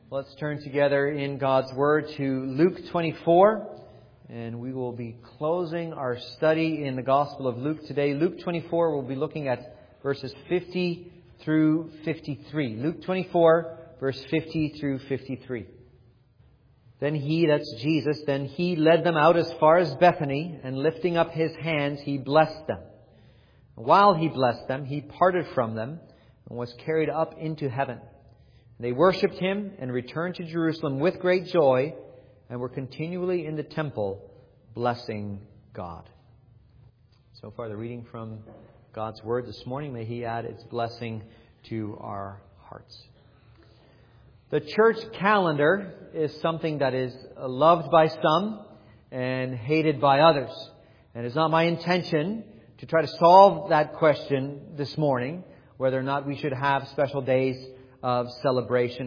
Let's turn together in God's Word to Luke 24, and we will be closing our study in the Gospel of Luke today. Luke 24, we'll be looking at verses 50 through 53. Luke 24, verse 50 through 53. Then he, that's Jesus, then he led them out as far as Bethany, and lifting up his hands, he blessed them. While he blessed them, he parted from them and was carried up into heaven. They worshipped him and returned to Jerusalem with great joy and were continually in the temple blessing God. So far the reading from God's Word this morning. May He add its blessing to our hearts. The church calendar is something that is loved by some and hated by others. And it's not my intention to try to solve that question this morning, whether or not we should have special days of celebration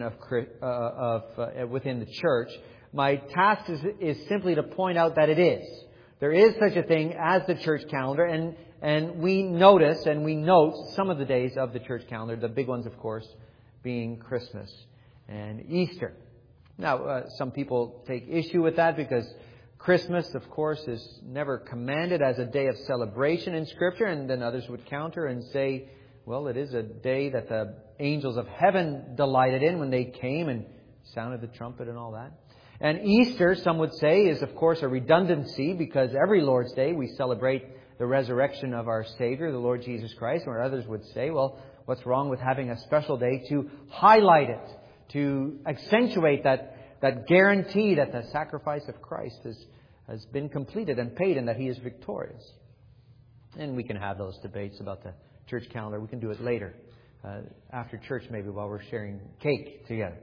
within the church. My task is simply to point out that it is. There is such a thing as the church calendar, and we notice and we note some of the days of the church calendar, the big ones, of course, being Christmas and Easter. Now, some people take issue with that because Christmas, of course, is never commanded as a day of celebration in Scripture, and then others would counter and say, well, it is a day that the angels of heaven delighted in when they came and sounded the trumpet and all that. And Easter, some would say, is of course a redundancy because every Lord's Day we celebrate the resurrection of our Savior, the Lord Jesus Christ, where others would say, well, what's wrong with having a special day to highlight it, to accentuate that guarantee that the sacrifice of Christ has been completed and paid and that He is victorious. And we can have those debates about the church calendar. We can do it later, after church maybe, while we're sharing cake together.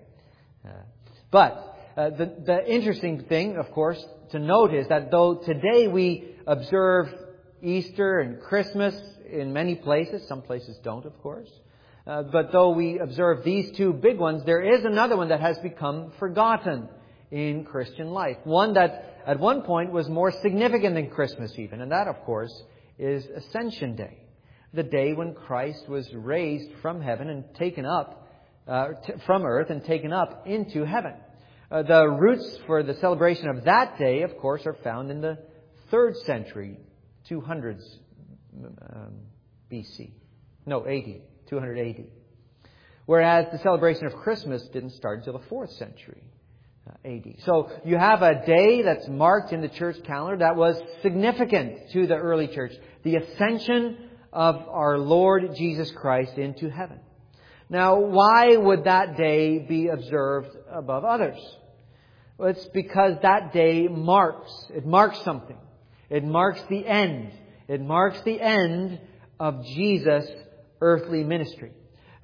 But the interesting thing, of course, to note is that though today we observe Easter and Christmas in many places, some places don't, of course, but though we observe these two big ones, there is another one that has become forgotten in Christian life. One that at one point was more significant than Christmas even, and that, of course, is Ascension Day. The day when Christ was raised from heaven and taken up from earth and taken up into heaven. The roots for the celebration of that day, of course, are found in the 3rd century, 200s BC. No, 80, 280. Whereas the celebration of Christmas didn't start until the 4th century AD. So you have a day that's marked in the church calendar that was significant to the early church. The ascension of our Lord Jesus Christ into heaven. Now, why would that day be observed above others? Well, it's because that day marks something. It marks the end. It marks the end of Jesus' earthly ministry.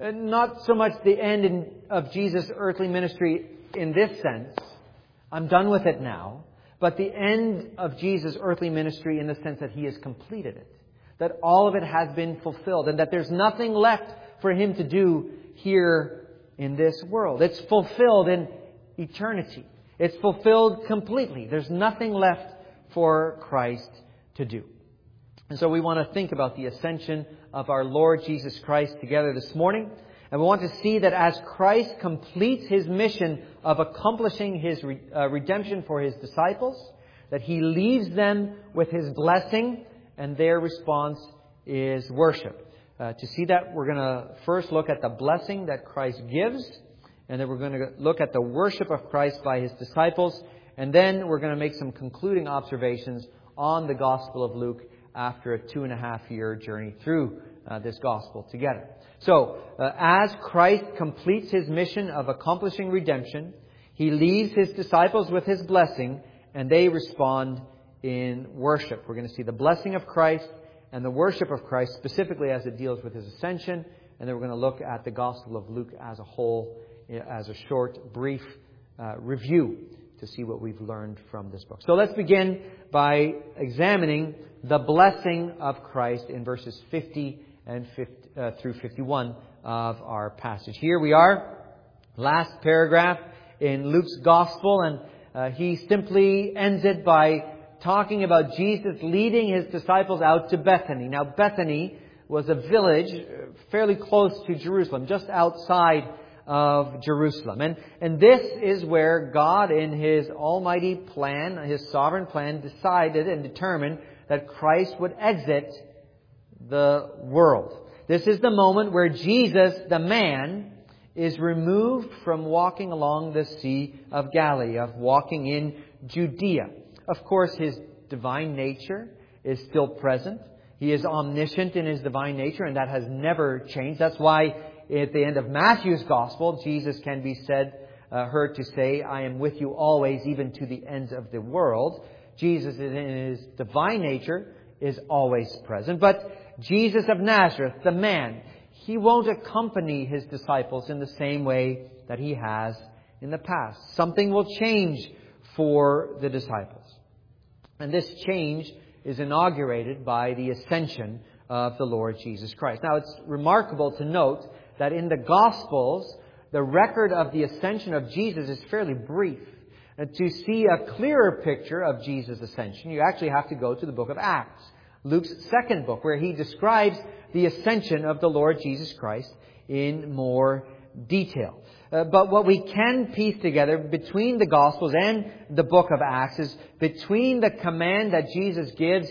Not so much the end of Jesus' earthly ministry in this sense, I'm done with it now, but the end of Jesus' earthly ministry in the sense that He has completed it. That all of it has been fulfilled and that there's nothing left for Him to do here in this world. It's fulfilled in eternity. It's fulfilled completely. There's nothing left for Christ to do. And so we want to think about the ascension of our Lord Jesus Christ together this morning. And we want to see that as Christ completes His mission of accomplishing His redemption for His disciples, that He leaves them with His blessing, and their response is worship. To see that, we're going to first look at the blessing that Christ gives, and then we're going to look at the worship of Christ by His disciples, and then we're going to make some concluding observations on the Gospel of Luke after a 2.5-year journey through this Gospel together. So, as Christ completes His mission of accomplishing redemption, He leaves His disciples with His blessing, and they respond in worship. We're going to see the blessing of Christ and the worship of Christ, specifically as it deals with His ascension. And then we're going to look at the Gospel of Luke as a whole, as a short, brief review to see what we've learned from this book. So let's begin by examining the blessing of Christ in verses 50 through 51 of our passage. Here we are, last paragraph in Luke's Gospel, and he simply ends it by talking about Jesus leading His disciples out to Bethany. Now, Bethany was a village fairly close to Jerusalem, just outside of Jerusalem. And this is where God, in His almighty plan, His sovereign plan, decided and determined that Christ would exit the world. This is the moment where Jesus, the man, is removed from walking along the Sea of Galilee, of walking in Judea. Of course, His divine nature is still present. He is omniscient in His divine nature, and that has never changed. That's why at the end of Matthew's Gospel, Jesus can be heard to say, I am with you always, even to the ends of the world. Jesus in His divine nature is always present. But Jesus of Nazareth, the man, He won't accompany His disciples in the same way that He has in the past. Something will change for the disciples. And this change is inaugurated by the ascension of the Lord Jesus Christ. Now, it's remarkable to note that in the Gospels, the record of the ascension of Jesus is fairly brief. And to see a clearer picture of Jesus' ascension, you actually have to go to the book of Acts, Luke's second book, where he describes the ascension of the Lord Jesus Christ in more detail. But what we can piece together between the Gospels and the book of Acts is between the command that Jesus gives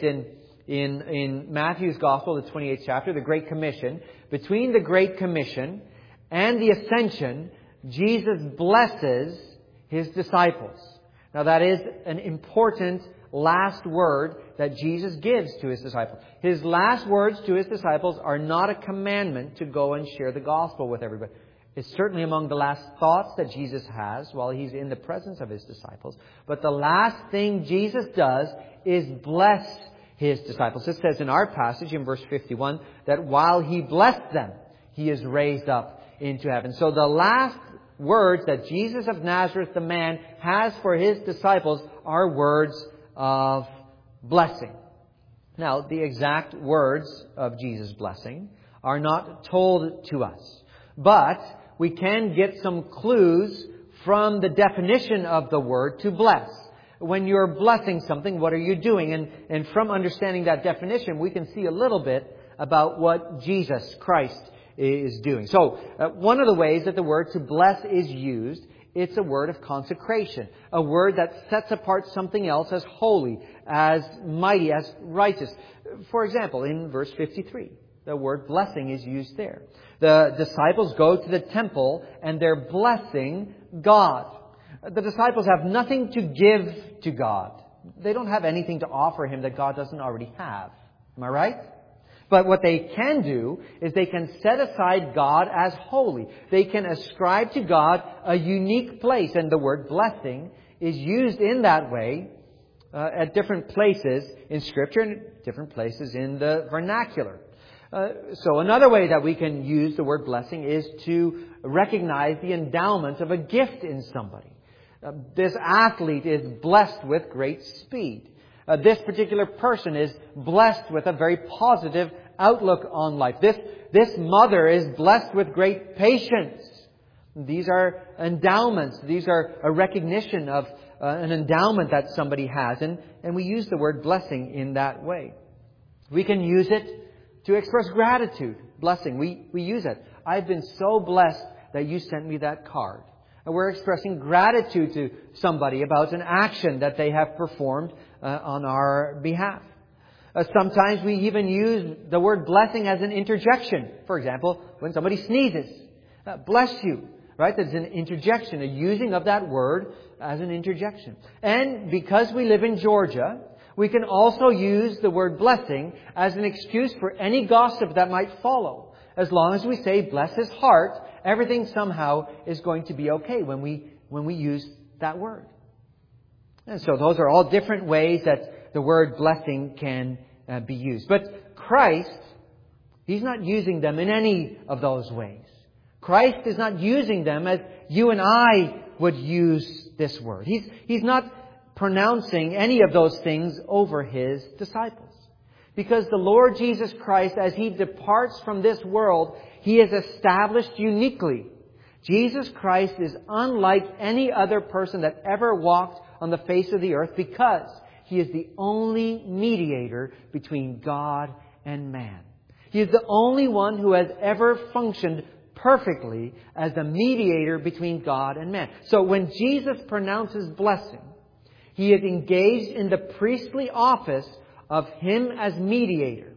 in Matthew's Gospel, the 28th chapter, the Great Commission. Between the Great Commission and the Ascension, Jesus blesses His disciples. Now that is an important last word that Jesus gives to His disciples. His last words to His disciples are not a commandment to go and share the Gospel with everybody. It's certainly among the last thoughts that Jesus has while He's in the presence of His disciples. But the last thing Jesus does is bless His disciples. It says in our passage in verse 51 that while He blessed them, He is raised up into heaven. So the last words that Jesus of Nazareth, the man, has for His disciples are words of blessing. Now, the exact words of Jesus' blessing are not told to us. But we can get some clues from the definition of the word to bless. When you're blessing something, what are you doing? And from understanding that definition, we can see a little bit about what Jesus Christ is doing. So, one of the ways that the word to bless is used, it's a word of consecration. A word that sets apart something else as holy, as mighty, as righteous. For example, in verse 53, the word blessing is used there. The disciples go to the temple and they're blessing God. The disciples have nothing to give to God. They don't have anything to offer Him that God doesn't already have. Am I right? But what they can do is they can set aside God as holy. They can ascribe to God a unique place. And the word blessing is used in that way at different places in Scripture and different places in the vernacular. So another way that we can use the word blessing is to recognize the endowment of a gift in somebody. This athlete is blessed with great speed. This particular person is blessed with a very positive outlook on life. This mother is blessed with great patience. These are endowments. These are a recognition of an endowment that somebody has. And we use the word blessing in that way. We can use it to express gratitude. Blessing. We use it. I've been so blessed that you sent me that card. And we're expressing gratitude to somebody about an action that they have performed on our behalf. Sometimes we even use the word blessing as an interjection. For example, when somebody sneezes, bless you. Right? There's an interjection, a using of that word as an interjection. And because we live in Georgia, we can also use the word blessing as an excuse for any gossip that might follow. As long as we say, bless his heart, everything somehow is going to be okay when we use that word. And so those are all different ways that the word blessing can be used. But Christ, He's not using them in any of those ways. Christ is not using them as you and I would use this word. He's not pronouncing any of those things over His disciples. Because the Lord Jesus Christ, as He departs from this world, He is established uniquely. Jesus Christ is unlike any other person that ever walked on the face of the earth because He is the only mediator between God and man. He is the only one who has ever functioned perfectly as the mediator between God and man. So when Jesus pronounces blessing, He is engaged in the priestly office of Him as mediator.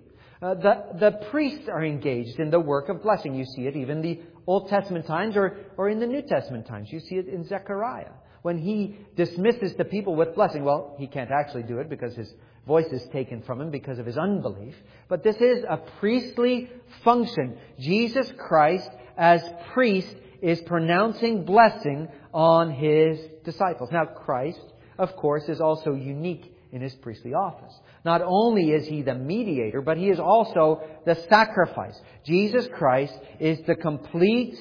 The priests are engaged in the work of blessing. You see it even in the Old Testament times or in the New Testament times. You see it in Zechariah when he dismisses the people with blessing. Well, he can't actually do it because his voice is taken from him because of his unbelief. But this is a priestly function. Jesus Christ, as priest, is pronouncing blessing on His disciples. Now, Christ, of course, is also unique in His priestly office. Not only is He the mediator, but He is also the sacrifice. Jesus Christ is the complete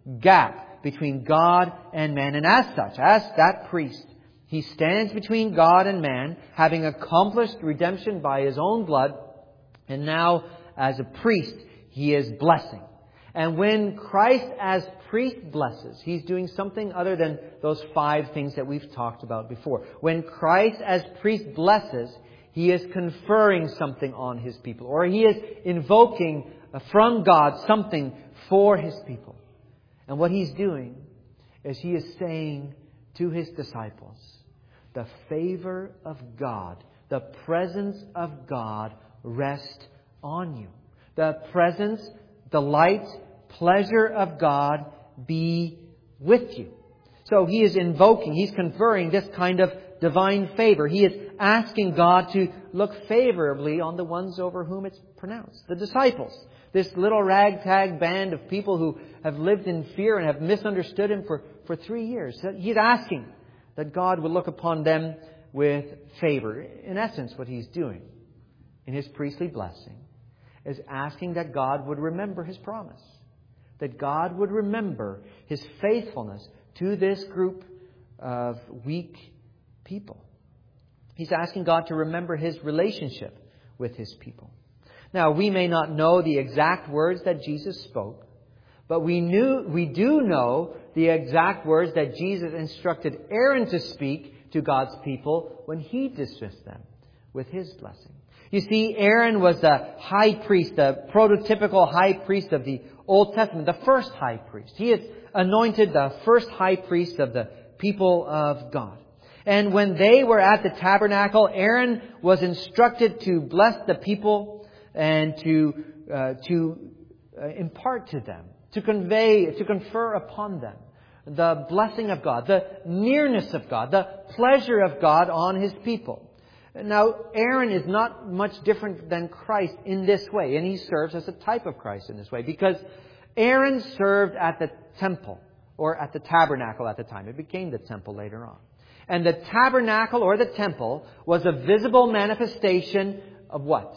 gap between God and man. And as such, as that priest, He stands between God and man, having accomplished redemption by His own blood. And now, as a priest, He is blessing. And when Christ as priest blesses, He's doing something other than those 5 things that we've talked about before. When Christ as priest blesses, He is conferring something on His people, or He is invoking from God something for His people. And what He's doing is He is saying to His disciples, the favor of God, the presence of God rest on you. The presence, delight, pleasure of God be with you. So He is invoking, He's conferring this kind of divine favor. He is asking God to look favorably on the ones over whom it's pronounced. The disciples. This little ragtag band of people who have lived in fear and have misunderstood Him for 3 years. He's asking that God would look upon them with favor. In essence, what He's doing in His priestly blessing is asking that God would remember His promise. That God would remember His faithfulness to this group of weak people. He's asking God to remember His relationship with His people. Now, we may not know the exact words that Jesus spoke, but we do know the exact words that Jesus instructed Aaron to speak to God's people when He dismissed them with His blessing. You see, Aaron was the high priest, the prototypical high priest of the Old Testament, the first high priest. He is anointed the first high priest of the people of God. And when they were at the tabernacle, Aaron was instructed to bless the people and to impart to them, to confer upon them the blessing of God, the nearness of God, the pleasure of God on His people. Now, Aaron is not much different than Christ in this way, and he serves as a type of Christ in this way, because Aaron served at the temple, or at the tabernacle at the time. It became the temple later on. And the tabernacle or the temple was a visible manifestation of what?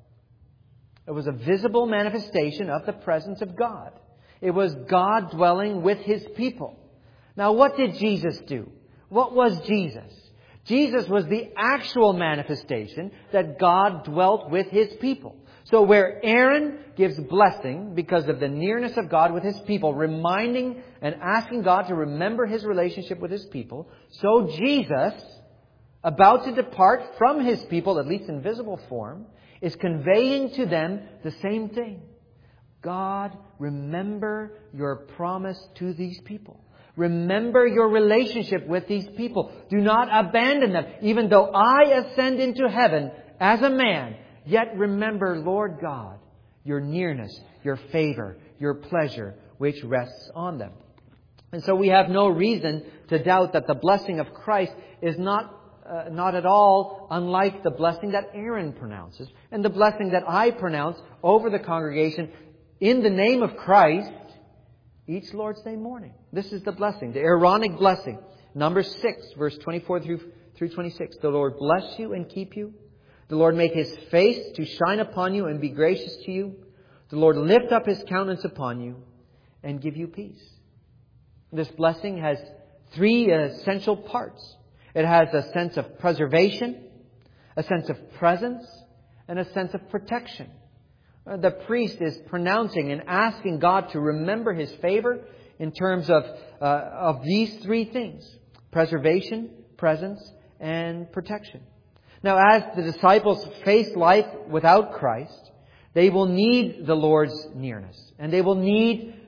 It was a visible manifestation of the presence of God. It was God dwelling with His people. Now, what did Jesus do? What was Jesus? Jesus was the actual manifestation that God dwelt with His people. So where Aaron gives blessing because of the nearness of God with His people, reminding and asking God to remember His relationship with His people, so Jesus, about to depart from His people, at least in visible form, is conveying to them the same thing. God, remember your promise to these people. Remember your relationship with these people. Do not abandon them. Even though I ascend into heaven as a man, yet remember, Lord God, your nearness, your favor, your pleasure, which rests on them. And so we have no reason to doubt that the blessing of Christ is not at all unlike the blessing that Aaron pronounces and the blessing that I pronounce over the congregation in the name of Christ each Lord's Day morning. This is the blessing, the Aaronic blessing. Number 6, verse 24 through 26. The Lord bless you and keep you. The Lord make His face to shine upon you and be gracious to you. The Lord lift up His countenance upon you and give you peace. This blessing has 3 essential parts. It has a sense of preservation, a sense of presence, and a sense of protection. The priest is pronouncing and asking God to remember His favor in terms of these 3 things: preservation, presence, and protection. Now, as the disciples face life without Christ, they will need the Lord's nearness, and they will need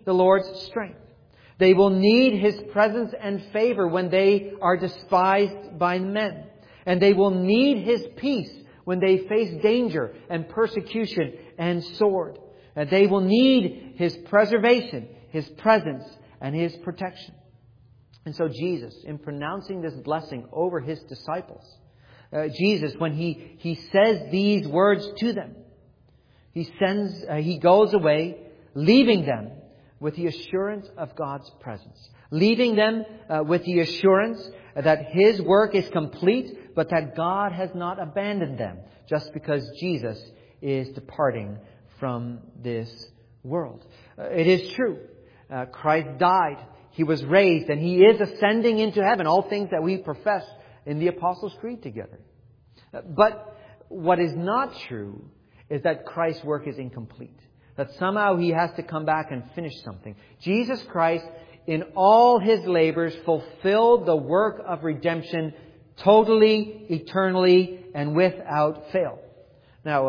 the Lord's strength. They will need His presence and favor when they are despised by men. And they will need His peace when they face danger and persecution and sword. And they will need His preservation, His presence, and His protection. And so Jesus, in pronouncing this blessing over His disciples, Jesus, when He says these words to them, He goes away, leaving them with the assurance of God's presence. Leaving them with the assurance that His work is complete, but that God has not abandoned them just because Jesus is departing from this world. It is true. Christ died. He was raised, and He is ascending into heaven. All things that we profess in the Apostles' Creed together. But what is not true is that Christ's work is incomplete. That somehow He has to come back and finish something. Jesus Christ, in all His labors, fulfilled the work of redemption totally, eternally, and without fail. Now,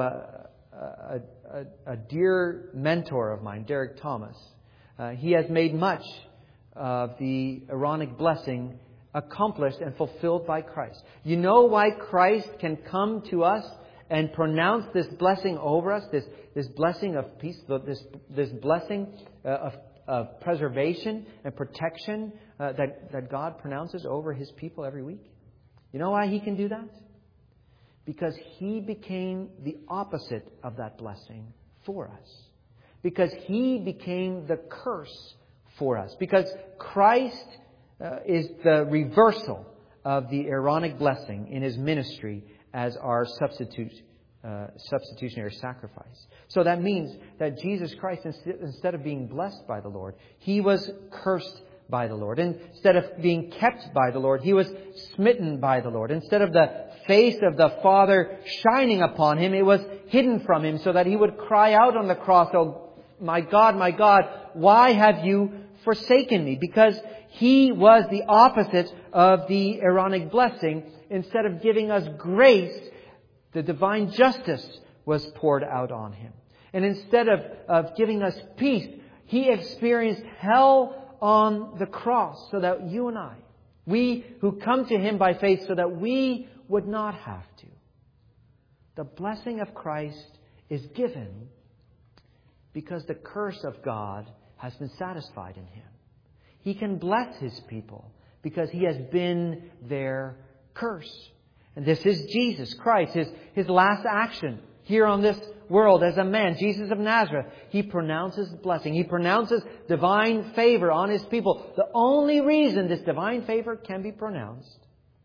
a dear mentor of mine, Derek Thomas, he has made much of the Aaronic blessing accomplished and fulfilled by Christ. You know why Christ can come to us and pronounce this blessing over us, this blessing of peace, this blessing of preservation and protection that God pronounces over His people every week? You know why He can do that? Because He became the opposite of that blessing for us. Because He became the curse for us. Because Christ is the reversal of the Aaronic blessing in His ministry as our substitutionary sacrifice. So that means that Jesus Christ, instead of being blessed by the Lord, He was cursed by the Lord. Instead of being kept by the Lord, He was smitten by the Lord. Instead of the face of the Father shining upon Him, it was hidden from Him so that He would cry out on the cross, "Oh, my God, why have you forsaken me?" Because He was the opposite of the Aaronic blessing. Instead of giving us grace, the divine justice was poured out on Him. And instead of giving us peace, He experienced hell on the cross so that you and I, we who come to Him by faith, so that we would not have to. The blessing of Christ is given because the curse of God has been satisfied in Him. He can bless His people because He has been their curse. And this is Jesus Christ, His last action here on this world as a man, Jesus of Nazareth. He pronounces blessing. He pronounces divine favor on His people. The only reason this divine favor can be pronounced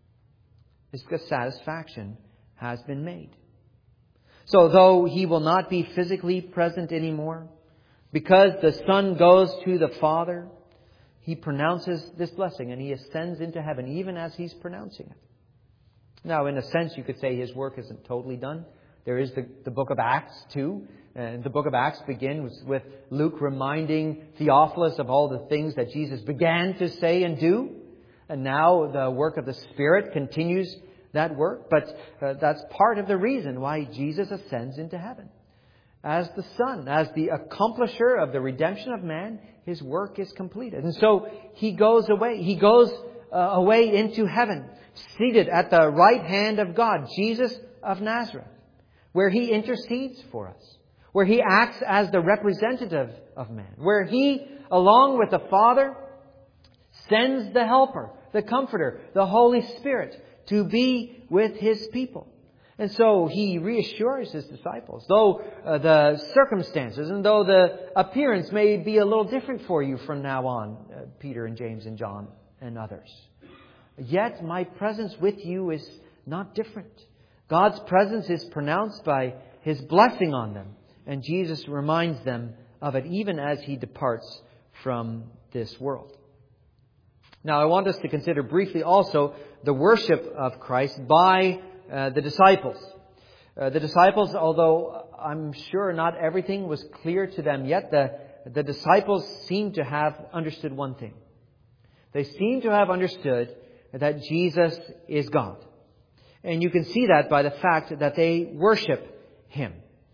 is because satisfaction has been made. So though He will not be physically present anymore, because the Son goes to the Father, He pronounces this blessing and He ascends into heaven even as He's pronouncing it. Now, in a sense, you could say His work isn't totally done. There is the book of Acts too. And the book of Acts begins with Luke reminding Theophilus of all the things that Jesus began to say and do. And now the work of the Spirit continues that work. But that's part of the reason why Jesus ascends into heaven. As the Son, as the accomplisher of the redemption of man, His work is completed. And so He goes away. He goes away into heaven, seated at the right hand of God, Jesus of Nazareth, where He intercedes for us, where He acts as the representative of man, where He, along with the Father, sends the Helper, the Comforter, the Holy Spirit to be with His people. And so He reassures His disciples, though the circumstances and though the appearance may be a little different for you from now on, Peter and James and John and others, yet my presence with you is not different. God's presence is pronounced by His blessing on them, and Jesus reminds them of it even as He departs from this world. Now, I want us to consider briefly also the worship of Christ by the disciples. The disciples, although I'm sure not everything was clear to them yet, the disciples seem to have understood one thing. They seem to have understood that Jesus is God. And you can see that by the fact that they worship Him.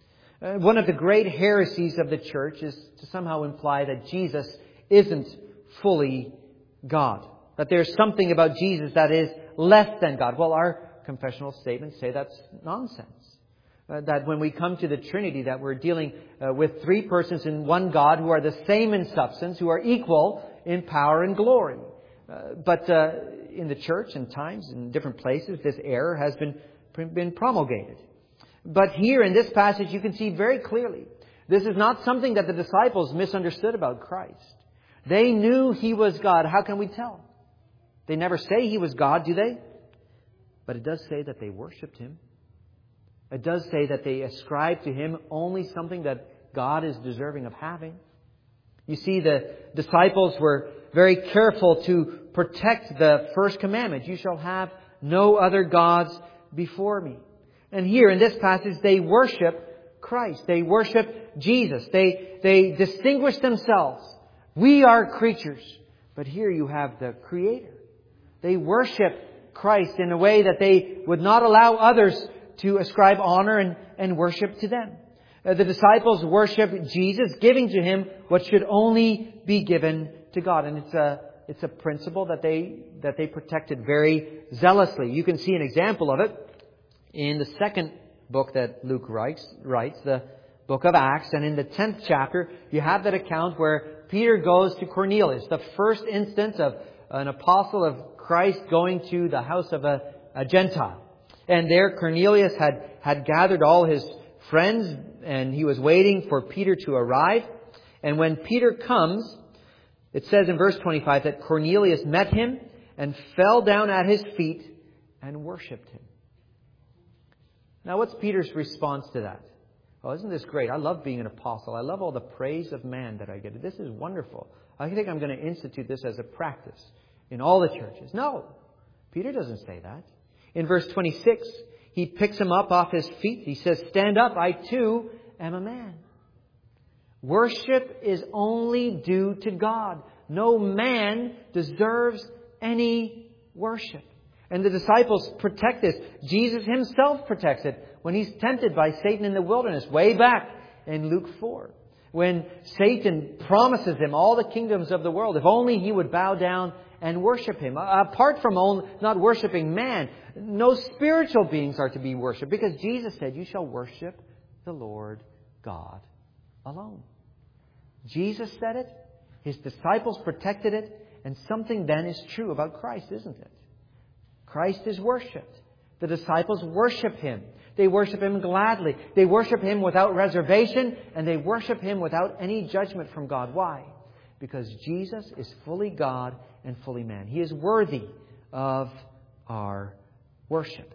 One of the great heresies of the church is to somehow imply that Jesus isn't fully God. That there's something about Jesus that is less than God. Well, our confessional statements say that's nonsense. That when we come to the Trinity, that we're dealing with three persons in one God who are the same in substance, who are equal in power and glory. But in the church and times, in different places, this error has been promulgated. But here in this passage, you can see very clearly, this is not something that the disciples misunderstood about Christ. They knew He was God. How can we tell? They never say He was God, do they? But it does say that they worshipped Him. It does say that they ascribe to Him only something that God is deserving of having. You see, the disciples were very careful to protect the first commandment. You shall have no other gods before me. And here in this passage, they worship Christ. They worship Jesus. They distinguish themselves. We are creatures. But here you have the Creator. They worship Christ in a way that they would not allow others to ascribe honor and worship to them. The disciples worship Jesus, giving to Him what should only be given to God. And it's a principle that they protected very zealously. You can see an example of it in the second book that Luke writes, the book of Acts. And in the 10th chapter, you have that account where Peter goes to Cornelius, the first instance of an apostle of Christ going to the house of a Gentile. And there Cornelius had gathered all his friends, and he was waiting for Peter to arrive. And when Peter comes, it says in verse 25 that Cornelius met him and fell down at his feet and worshipped him. Now, what's Peter's response to that? Oh, isn't this great? I love being an apostle. I love all the praise of man that I get. This is wonderful. I think I'm going to institute this as a practice in all the churches. No, Peter doesn't say that. In verse 26, he picks him up off his feet. He says, "Stand up, I too am a man." Worship is only due to God. No man deserves any worship. And the disciples protect this. Jesus Himself protects it when He's tempted by Satan in the wilderness, way back in Luke 4. When Satan promises Him all the kingdoms of the world, if only he would bow down and worship Him. Apart from not worshiping man, no spiritual beings are to be worshipped, because Jesus said, "You shall worship the Lord God alone." Jesus said it, His disciples protected it, and something then is true about Christ, isn't it? Christ is worshipped. The disciples worship Him. They worship Him gladly. They worship Him without reservation, and they worship Him without any judgment from God. Why? Because Jesus is fully God and fully man. He is worthy of our worship.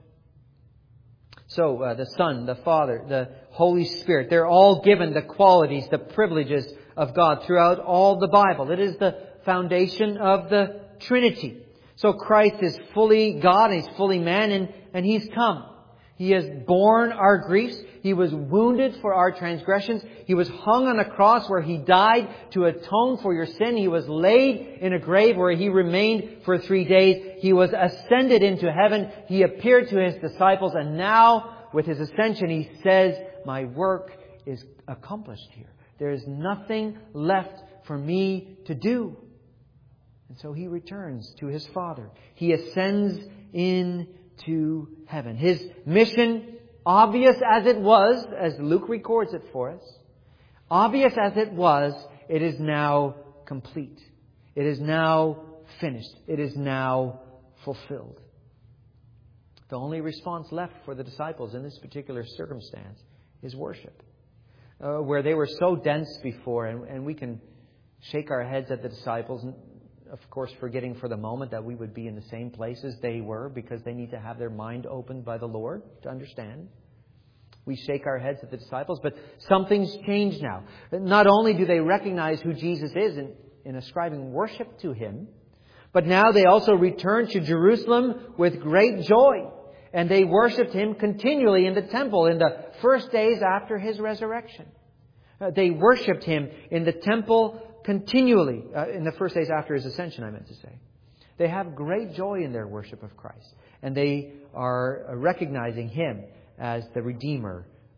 So the Son, the Father, the Holy Spirit, they're all given the qualities, the privileges of God throughout all the Bible. It is the foundation of the Trinity. So Christ is fully God and He's fully man, and He's come. He has borne our griefs. He was wounded for our transgressions. He was hung on a cross where He died to atone for your sin. He was laid in a grave where He remained for 3 days. He was ascended into heaven. He appeared to His disciples, and now with His ascension He says, "My work is accomplished here. There is nothing left for me to do." And so He returns to His Father. He ascends into heaven. His mission, obvious as it was, as Luke records it for us, obvious as it was, it is now complete. It is now finished. It is now fulfilled. The only response left for the disciples in this particular circumstance is worship. Where they were so dense before, and we can shake our heads at the disciples, of course, forgetting for the moment that we would be in the same place as they were, because they need to have their mind opened by the Lord to understand. We shake our heads at the disciples, but something's changed now. Not only do they recognize who Jesus is in ascribing worship to Him, but now they also return to Jerusalem with great joy. And they worshipped Him continually in the temple in the first days after His resurrection. They worshipped Him in the temple continually, in the first days after His ascension, I meant to say. They have great joy in their worship of Christ. And they are recognizing Him as the Redeemer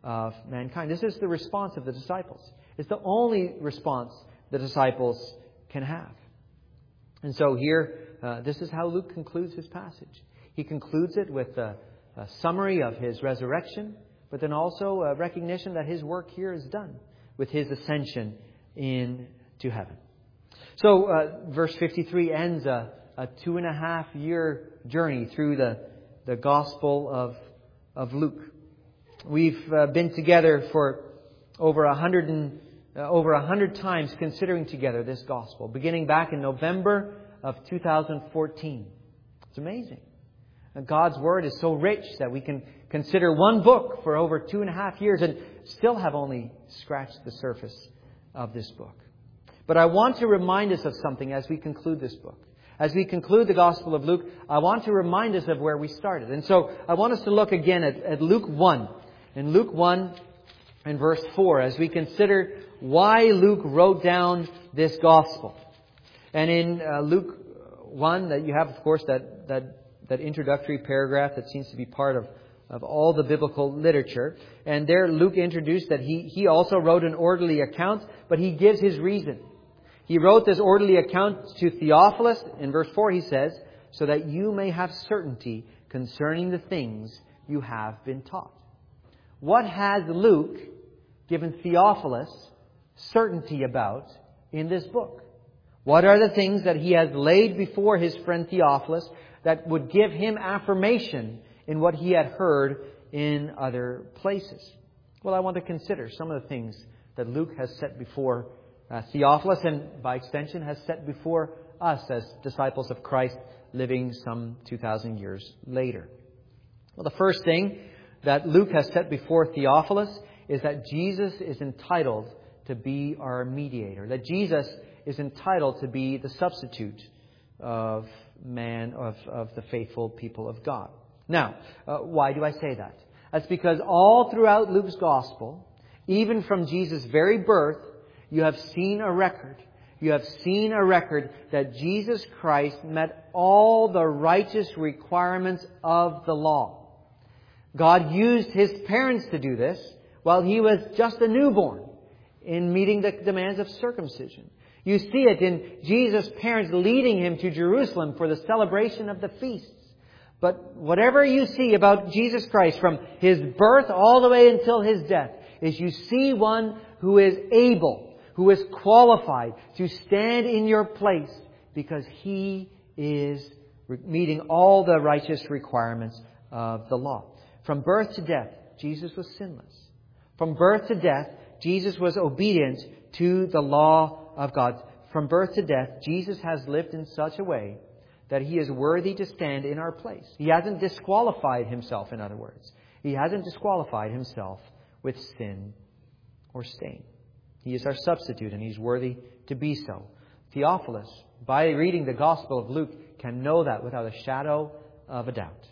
of mankind. This is the response of the disciples. It's the only response the disciples can have. And so here, this is how Luke concludes his passage. He concludes it with a summary of his resurrection, but then also a recognition that his work here is done with his ascension into heaven. So verse 53 ends a 2.5-year journey through the Gospel of Luke. We've been together for over 100 times considering together this Gospel, beginning back in November of 2014. It's amazing. God's Word is so rich that we can consider one book for over 2.5 years and still have only scratched the surface of this book. But I want to remind us of something as we conclude this book. As we conclude the Gospel of Luke, I want to remind us of where we started. And so I want us to look again at Luke 1. In Luke 1 and verse 4, as we consider why Luke wrote down this Gospel. And in Luke 1, that you have, of course, that introductory paragraph that seems to be part of all the biblical literature. And there Luke introduced that he also wrote an orderly account, but he gives his reason. He wrote this orderly account to Theophilus. In verse 4 he says, so that you may have certainty concerning the things you have been taught. What has Luke given Theophilus certainty about in this book? What are the things that he has laid before his friend Theophilus that would give him affirmation in what he had heard in other places? Well, I want to consider some of the things that Luke has set before Theophilus and by extension has set before us as disciples of Christ living some 2,000 years later. Well, the first thing that Luke has set before Theophilus is that Jesus is entitled to be our mediator. That Jesus is entitled to be the substitute of man, of the faithful people of God. Now, why do I say that? That's because all throughout Luke's Gospel, even from Jesus' very birth, you have seen a record. You have seen a record that Jesus Christ met all the righteous requirements of the law. God used His parents to do this while He was just a newborn in meeting the demands of circumcision. You see it in Jesus' parents leading Him to Jerusalem for the celebration of the feasts. But whatever you see about Jesus Christ from His birth all the way until His death is you see one who is able, who is qualified to stand in your place because He is meeting all the righteous requirements of the law. From birth to death, Jesus was sinless. From birth to death, Jesus was obedient to the law of God. From birth to death, Jesus has lived in such a way that He is worthy to stand in our place. He hasn't disqualified Himself, in other words. He hasn't disqualified Himself with sin or stain. He is our substitute, and He's worthy to be so. Theophilus, by reading the Gospel of Luke, can know that without a shadow of a doubt.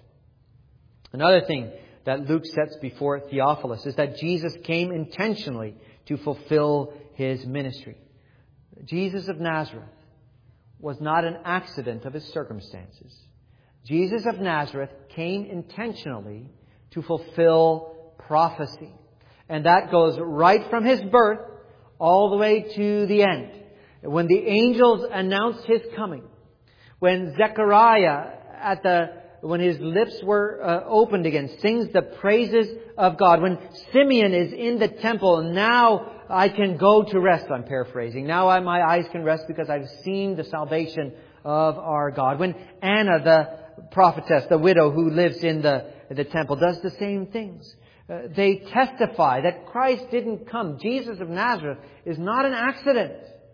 Another thing that Luke sets before Theophilus is that Jesus came intentionally to fulfill His ministry. Jesus of Nazareth was not an accident of His circumstances. Jesus of Nazareth came intentionally to fulfill prophecy. And that goes right from His birth all the way to the end. When the angels announced His coming, when Zechariah when his lips were opened again, sings the praises of God. When Simeon is in the temple, now I can go to rest, I'm paraphrasing. Now my eyes can rest because I've seen the salvation of our God. When Anna, the prophetess, the widow who lives in the temple, does the same things. They testify that Christ didn't come. Jesus of Nazareth is not an accident.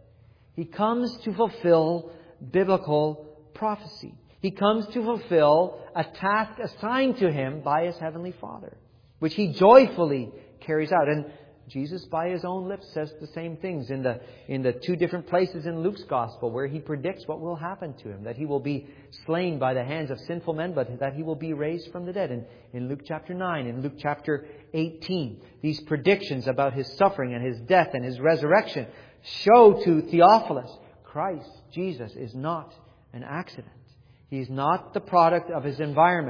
He comes to fulfill biblical prophecy. He comes to fulfill a task assigned to Him by His Heavenly Father, which He joyfully carries out. And Jesus, by His own lips, says the same things in the two different places in Luke's Gospel where He predicts what will happen to Him, that He will be slain by the hands of sinful men, but that He will be raised from the dead. In Luke chapter 9, in Luke chapter 18, these predictions about His suffering and His death and His resurrection show to Theophilus, Christ, Jesus, is not an accident. He is not the product of His environment. He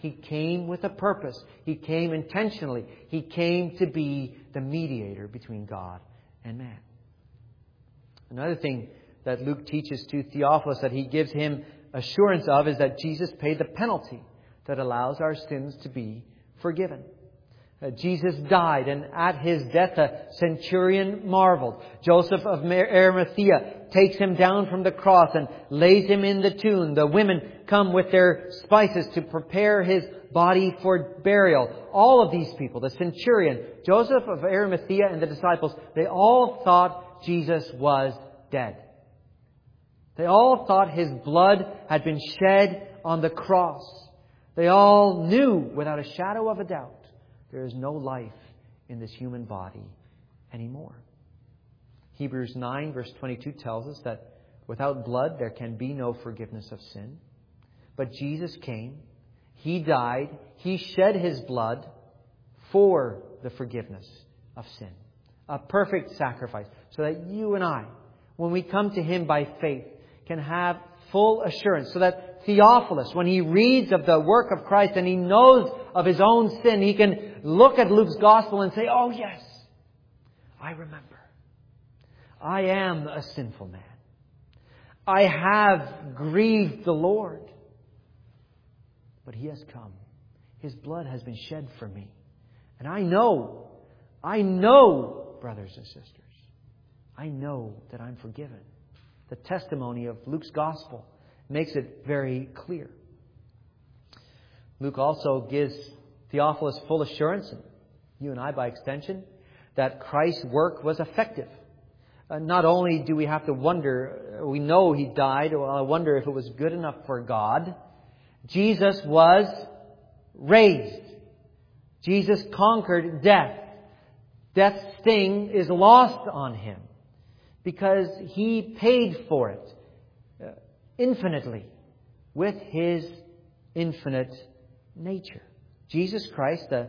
He came with a purpose. He came intentionally. He came to be the mediator between God and man. Another thing that Luke teaches to Theophilus that he gives him assurance of is that Jesus paid the penalty that allows our sins to be forgiven. Jesus died, and at His death the centurion marveled. Joseph of Arimathea takes Him down from the cross and lays Him in the tomb. The women come with their spices to prepare His body for burial. All of these people, the centurion, Joseph of Arimathea, and the disciples, they all thought Jesus was dead. They all thought His blood had been shed on the cross. They all knew without a shadow of a doubt there is no life in this human body anymore. Hebrews 9 verse 22 tells us that without blood there can be no forgiveness of sin. But Jesus came, He died, He shed His blood for the forgiveness of sin. A perfect sacrifice so that you and I, when we come to Him by faith, can have full assurance. So that Theophilus, when he reads of the work of Christ and he knows of his own sin, he can look at Luke's Gospel and say, oh yes, I remember. I am a sinful man. I have grieved the Lord. But He has come. His blood has been shed for me. And I know, brothers and sisters, I know that I'm forgiven. The testimony of Luke's Gospel makes it very clear. Luke also gives Theophilus full assurance, and you and I by extension, that Christ's work was effective. Not only do we have to wonder, we know He died, well, I wonder if it was good enough for God. Jesus was raised. Jesus conquered death. Death's sting is lost on Him because He paid for it infinitely with His infinite nature. Jesus Christ, the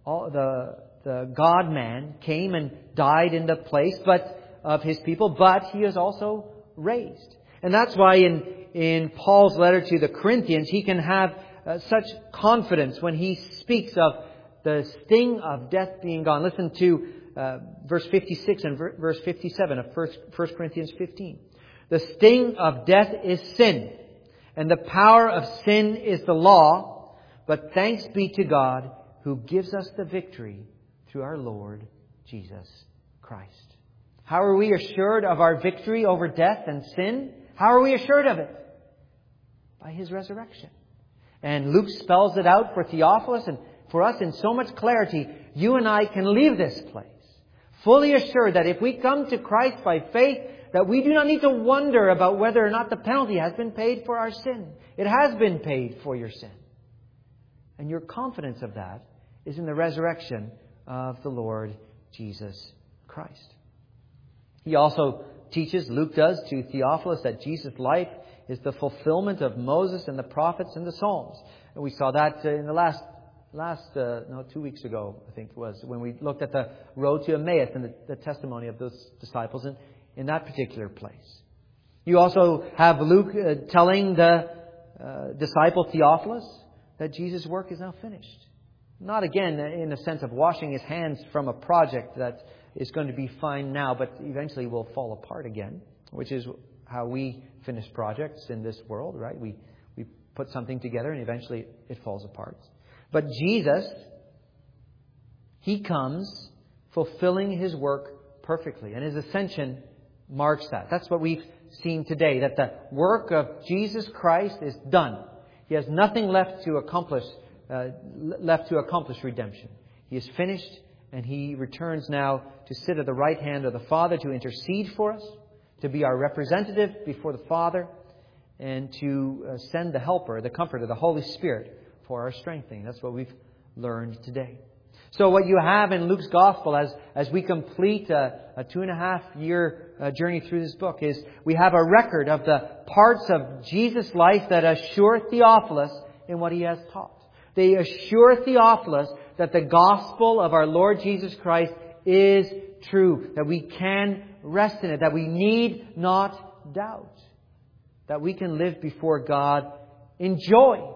God-man, came and died in the place of His people, but He is also raised. And that's why in Paul's letter to the Corinthians, he can have such confidence when he speaks of the sting of death being gone. Listen to verse 56 and verse 57 of 1 Corinthians 15. The sting of death is sin, and the power of sin is the law. But thanks be to God who gives us the victory through our Lord Jesus Christ. How are we assured of our victory over death and sin? How are we assured of it? By His resurrection. And Luke spells it out for Theophilus and for us in so much clarity. You and I can leave this place fully assured that if we come to Christ by faith, that we do not need to wonder about whether or not the penalty has been paid for our sin. It has been paid for your sin. And your confidence of that is in the resurrection of the Lord Jesus Christ. He also teaches, Luke does, to Theophilus that Jesus' life is the fulfillment of Moses and the prophets and the Psalms. And we saw that in the 2 weeks ago, I think it was, when we looked at the road to Emmaus and the testimony of those disciples in that particular place. You also have Luke telling the disciple Theophilus that Jesus' work is now finished. Not again in the sense of washing His hands from a project that is going to be fine now, but eventually will fall apart again, which is how we finish projects in this world, right? We put something together and eventually it falls apart. But Jesus, He comes fulfilling His work perfectly, and His ascension marks that. That's what we've seen today, that the work of Jesus Christ is done. He has nothing left to accomplish redemption. He is finished, and He returns now to sit at the right hand of the Father to intercede for us, to be our representative before the Father, and to send the Helper, the Comforter, the Holy Spirit for our strengthening. That's what we've learned today. So what you have in Luke's Gospel as we complete a 2.5-year journey through this book is we have a record of the parts of Jesus' life that assure Theophilus in what he has taught. They assure Theophilus that the gospel of our Lord Jesus Christ is true, that we can rest in it, that we need not doubt, that we can live before God in joy,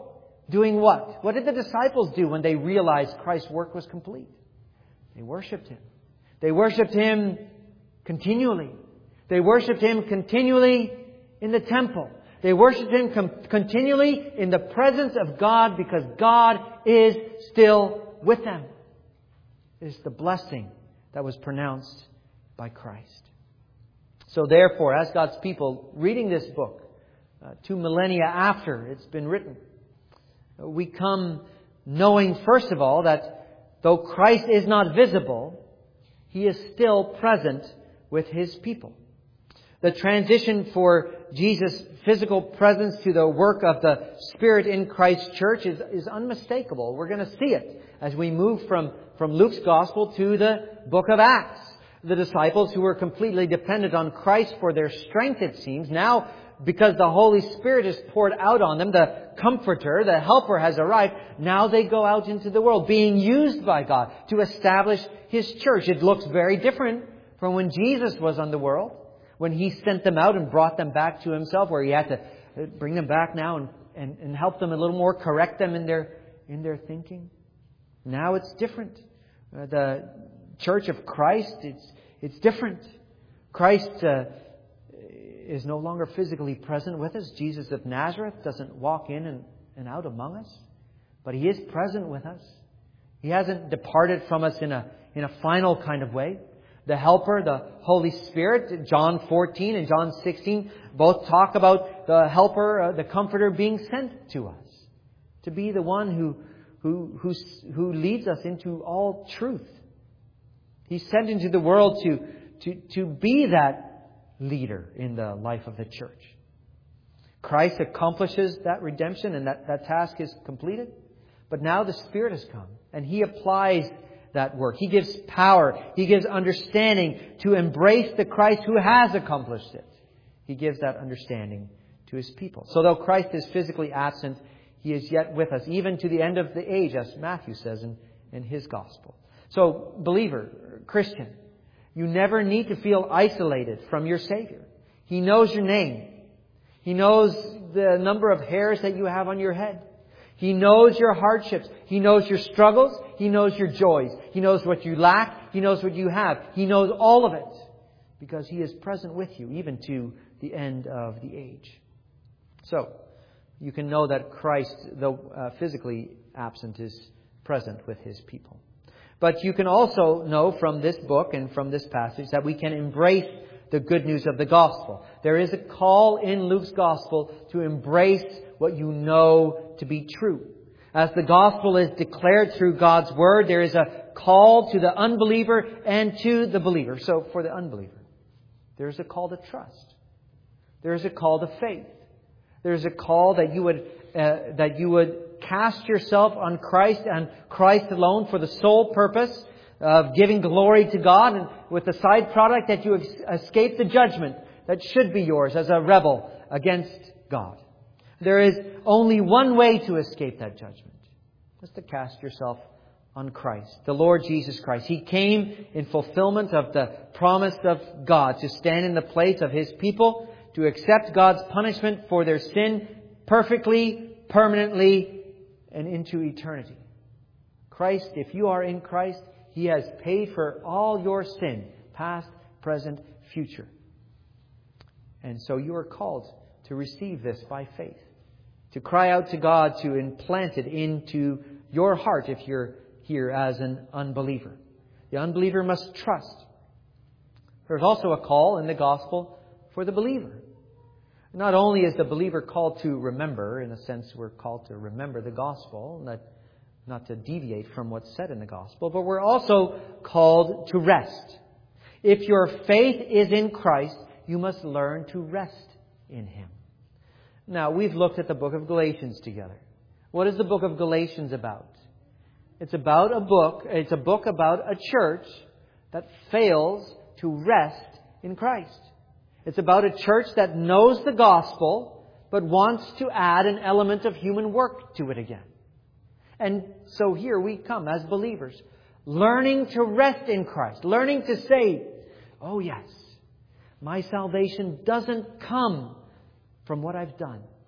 Doing what? What did the disciples do when they realized Christ's work was complete? They worshipped Him. They worshipped Him continually. They worshipped Him continually in the temple. They worshipped Him continually in the presence of God because God is still with them. It is the blessing that was pronounced by Christ. So therefore, as God's people reading this book, 2 millennia after it's been written, we come knowing, first of all, that though Christ is not visible, He is still present with His people. The transition for Jesus' physical presence to the work of the Spirit in Christ's church is unmistakable. We're going to see it as we move from Luke's Gospel to the book of Acts. The disciples who were completely dependent on Christ for their strength, it seems, now, because the Holy Spirit is poured out on them, the Comforter, the Helper has arrived, now they go out into the world, being used by God to establish His church. It looks very different from when Jesus was on the world, when He sent them out and brought them back to Himself, where He had to bring them back now and help them a little more, correct them in their thinking. Now it's different. The Church of Christ, it's different. Christ is no longer physically present with us. Jesus of Nazareth doesn't walk in and out among us, but He is present with us. He hasn't departed from us in a final kind of way. The Helper, the Holy Spirit, John 14 and John 16, both talk about the Helper, the Comforter, being sent to us to be the one who leads us into all truth. He's sent into the world to be that leader in the life of the church. Christ accomplishes that redemption and that task is completed. But now the Spirit has come and He applies that work. He gives power. He gives understanding to embrace the Christ who has accomplished it. He gives that understanding to His people. So though Christ is physically absent, He is yet with us, even to the end of the age, as Matthew says in his Gospel. So, believer, Christian, you never need to feel isolated from your Savior. He knows your name. He knows the number of hairs that you have on your head. He knows your hardships. He knows your struggles. He knows your joys. He knows what you lack. He knows what you have. He knows all of it because He is present with you, even to the end of the age. So, you can know that Christ, though physically absent, is present with His people. But you can also know from this book and from this passage that we can embrace the good news of the gospel. There is a call in Luke's Gospel to embrace what you know to be true. As the gospel is declared through God's Word, there is a call to the unbeliever and to the believer. So for the unbeliever, there is a call to trust. There is a call to faith. There is a call that you would cast yourself on Christ and Christ alone for the sole purpose of giving glory to God, and with the side product that you escape the judgment that should be yours as a rebel against God. There is only one way to escape that judgment. Just to cast yourself on Christ, the Lord Jesus Christ. He came in fulfillment of the promise of God to stand in the place of His people, to accept God's punishment for their sin perfectly, permanently, and into eternity. Christ, if you are in Christ, He has paid for all your sin, past, present, future. And so you are called to receive this by faith, to cry out to God to implant it into your heart if you're here as an unbeliever. The unbeliever must trust. There's also a call in the gospel for the believer. Not only is the believer called to remember, in a sense we're called to remember the gospel, not to deviate from what's said in the gospel, but we're also called to rest. If your faith is in Christ, you must learn to rest in Him. Now, we've looked at the book of Galatians together. What is the book of Galatians about? It's a book about a church that fails to rest in Christ. It's about a church that knows the gospel, but wants to add an element of human work to it again. And so here we come as believers, learning to rest in Christ, learning to say, oh yes, my salvation doesn't come from what I've done.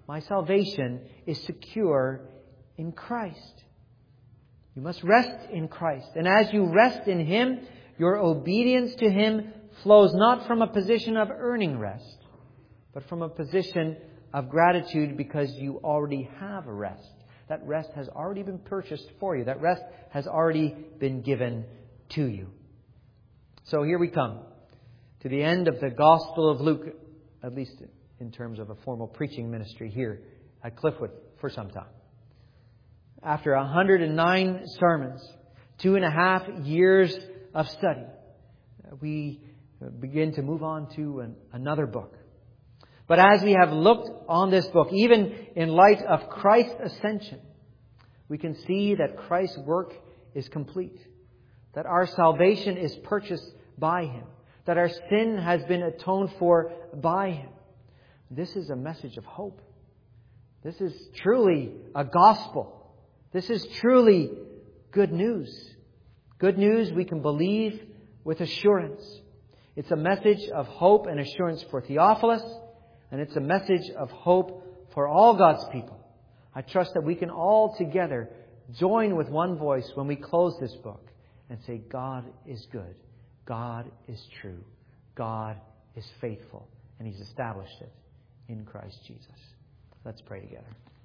My salvation is secure in Christ. You must rest in Christ. And as you rest in Him, your obedience to Him flows not from a position of earning rest, but from a position of gratitude because you already have a rest. That rest has already been purchased for you. That rest has already been given to you. So here we come to the end of the Gospel of Luke, at least in terms of a formal preaching ministry here at Cliffwood for some time. After 109 sermons, 2.5 years of study, we begin to move on to another book. But as we have looked on this book, even in light of Christ's ascension, we can see that Christ's work is complete, that our salvation is purchased by Him, that our sin has been atoned for by Him. This is a message of hope. This is truly a gospel. This is truly good news. Good news we can believe with assurance. It's a message of hope and assurance for Theophilus, and it's a message of hope for all God's people. I trust that we can all together join with one voice when we close this book and say, God is good. God is true. God is faithful. And He's established it in Christ Jesus. Let's pray together.